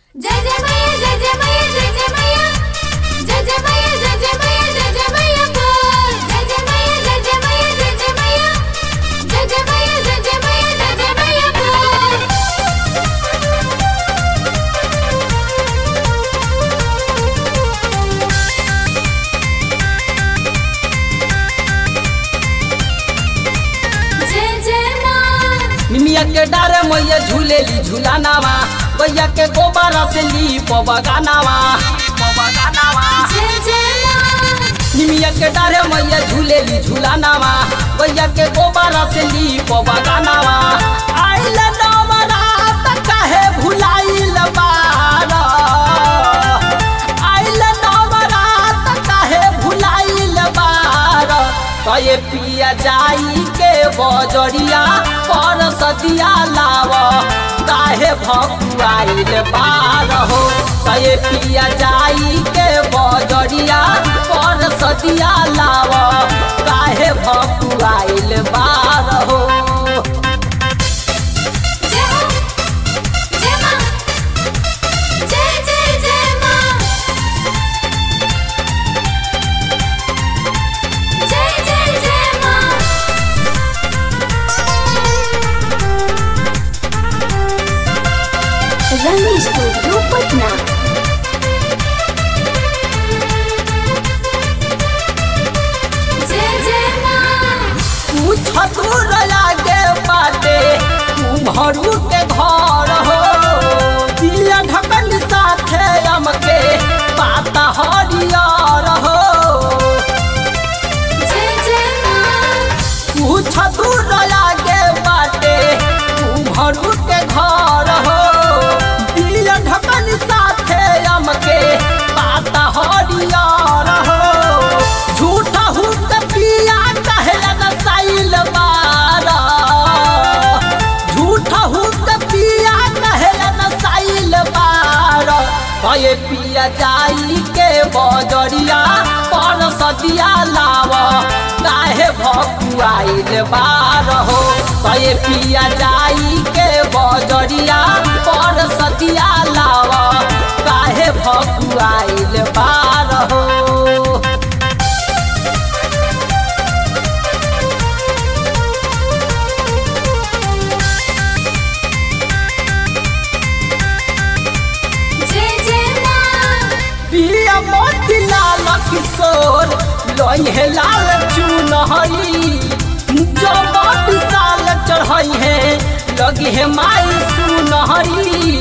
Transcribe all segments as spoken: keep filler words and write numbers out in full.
जय जय मैया जय जय मैया जय जय मैया जय जय मैया जय जय मैया जय जय मैया बोल जय जय मैया जय जय मैया जय जय मैया जय जय मैया जय जय मैया जय जय मैया बोल। जय जय माँ निमिया के डारे मैया झूलेली झूलानावा भैया के गोबर से ली पवगानावा पवगानावा जय जय माँ निमिया के डारे मैया झूलेली झूलानावा भैया के गोबर से ली पवगानावा आइल नवरात काहे भुलाइल बार आइल नवरात काहे भुलाइल बार कहे पिया जाई के बजरिया पर सदिया लाव काहे भकुआइल बार हो कहे पिया जाई के बजरिया पर सदिया लाव काहे भकुआइल बार हो। जय हो जय माँ जय जय जय माँ जय जय जय माँ। रंग स्टूडियो पटना। जय जय माँ कुछ दूर लागे बाटे कुम्हरू के घर हो दिया ढकन साथे हमके पाता हरियर हो जय जय माँ कुछ दूर लागे बाटे कुम्हरू के घर हो दिया ढकन साथे हमके पाता हरियर हो झूठा हुक पिया कहला न साइल बारा झूठा हुक पिया कहला न साइल बारा कहे पिया जाई के बजरिया पर सदिया लाव काहे भकुआइल बार हो कहे पिया जाई के बजरिया पर सदिया लाव काहे भकुआइल बार हो। जय जय माँ पिया मोतीलाल किशोर लोहे लाल चुनहरी जब विशाल चढ़ई है लगी है माई सुनहरी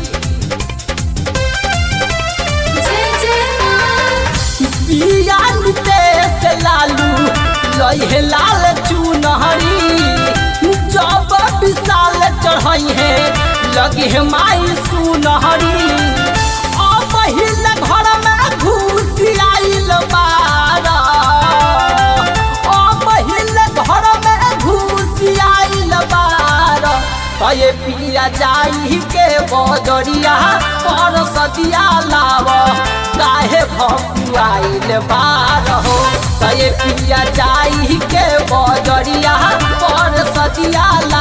जय जय माँ पिया नितेश लालू लोहे लाल चुनहरी जब विशाल चढ़ई है लगी है माई सुनहरी अब हिल घर में घुस आइल बारा अब हिल घर में घुस आइल बारा कहे पिया जाई के बजरिया पर सदिया लाव काहे भकुआइल बार हो कहे पिया जाई के बजरिया पर सदिया